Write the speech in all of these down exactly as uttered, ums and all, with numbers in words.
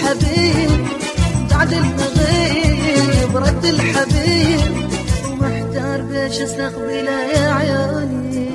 الحبيب بعد المغيب رد الحبيب، ومحتار بيش استقبله يا عيوني.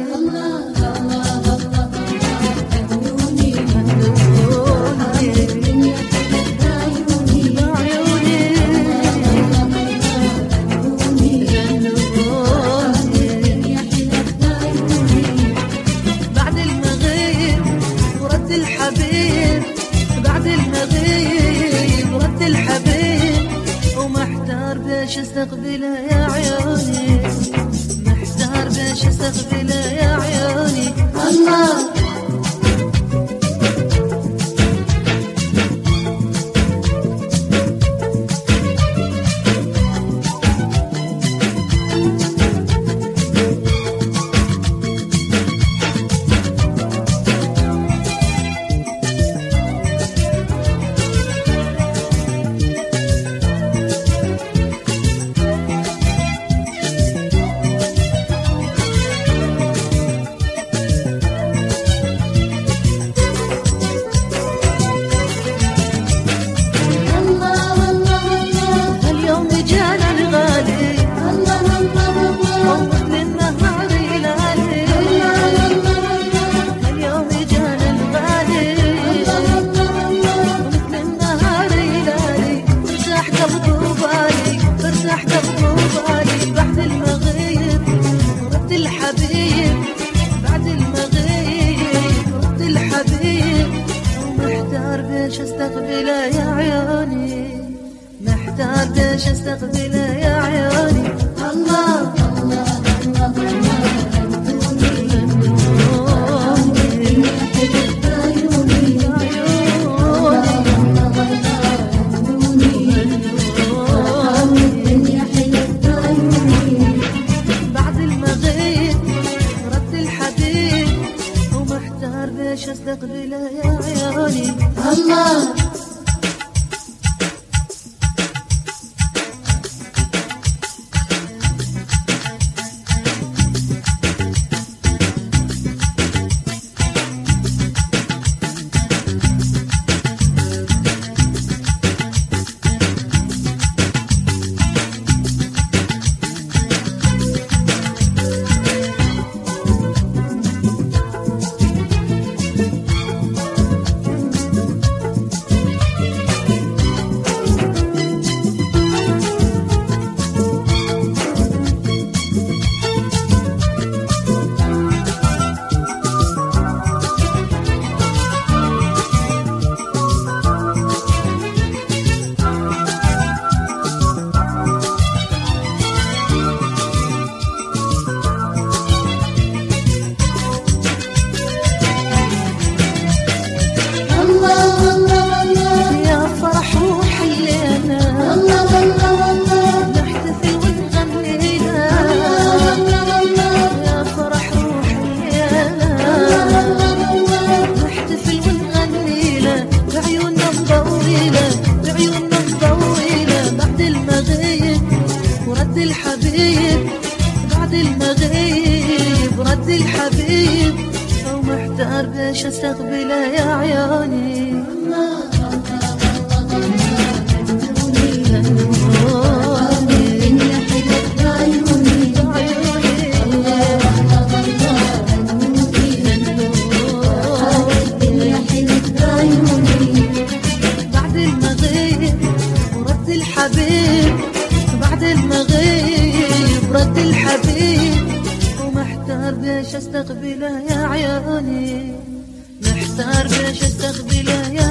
الحبيب بعد المغيب رد الحبيب، ومحتار بيش استقبله يا عيوني، محتار بيش استقبله يا عيوني. الله بيش استقبله يا عيوني، محتار بيش استقبله يا عيوني. الله الله بعد المغيب رد الحبيب، ومحتار بيش استقبله يا عيوني. الله الحبيب بعد المغيب رد الحبيب، ومحتار بيش استقبله يا عيوني. بعد المغيب ورد الحبيب بعد المغيب رد الحبيب، ومحتار بيش استقبله يا عيوني، محتار بيش استقبله يا